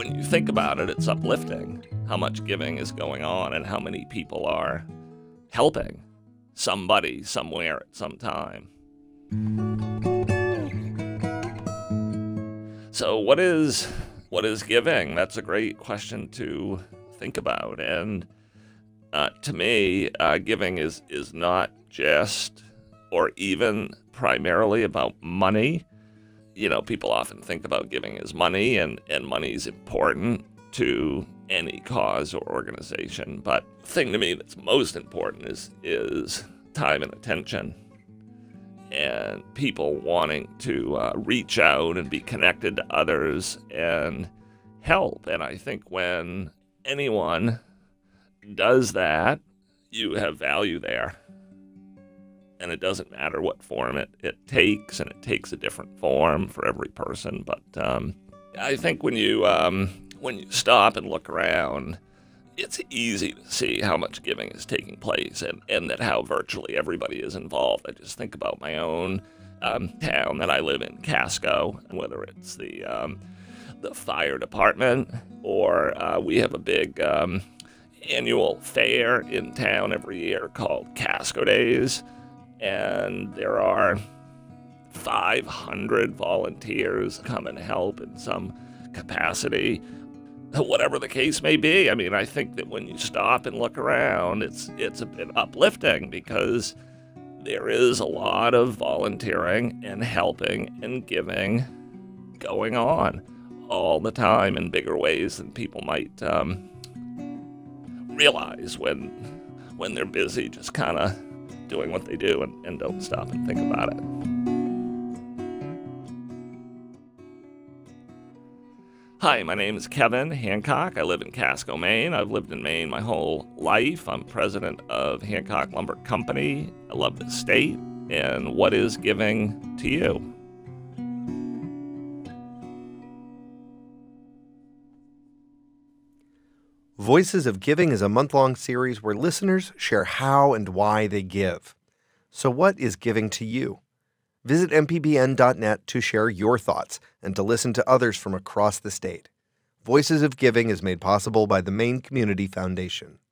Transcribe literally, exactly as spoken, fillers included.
when you think about it, it's uplifting how much giving is going on and how many people are helping somebody somewhere at some time. So what is what is giving? That's a great question to think about. And uh, to me, uh, giving is is not just or even primarily about money. You know, people often think about giving as money, and, and money is important to any cause or organization. But the thing to me that's most important is is time and attention, and people wanting to uh, reach out and be connected to others and help. And I think when anyone does that, you have value there. And it doesn't matter what form it, it takes, and it takes a different form for every person. But um, I think when you um, when you stop and look around, it's easy to see how much giving is taking place, and, and that how virtually everybody is involved. I just think about my own um, town that I live in, Casco, and whether it's the um, the fire department or uh, we have a big um, annual fair in town every year called Casco Days. And there are five hundred volunteers come and help in some capacity, whatever the case may be. I mean, I think that when you stop and look around, it's it's a bit uplifting because there is a lot of volunteering and helping and giving going on all the time in bigger ways than people might um, realize when when they're busy just kind of doing what they do and, and don't stop and think about it. Hi, my name is Kevin Hancock. I live in Casco, Maine. I've lived in Maine my whole life. I'm president of Hancock Lumber Company. I love the state. And what is giving to you? Voices of Giving is a month-long series where listeners share how and why they give. So what is giving to you? Visit m p b n dot net to share your thoughts and to listen to others from across the state. Voices of Giving is made possible by the Maine Community Foundation.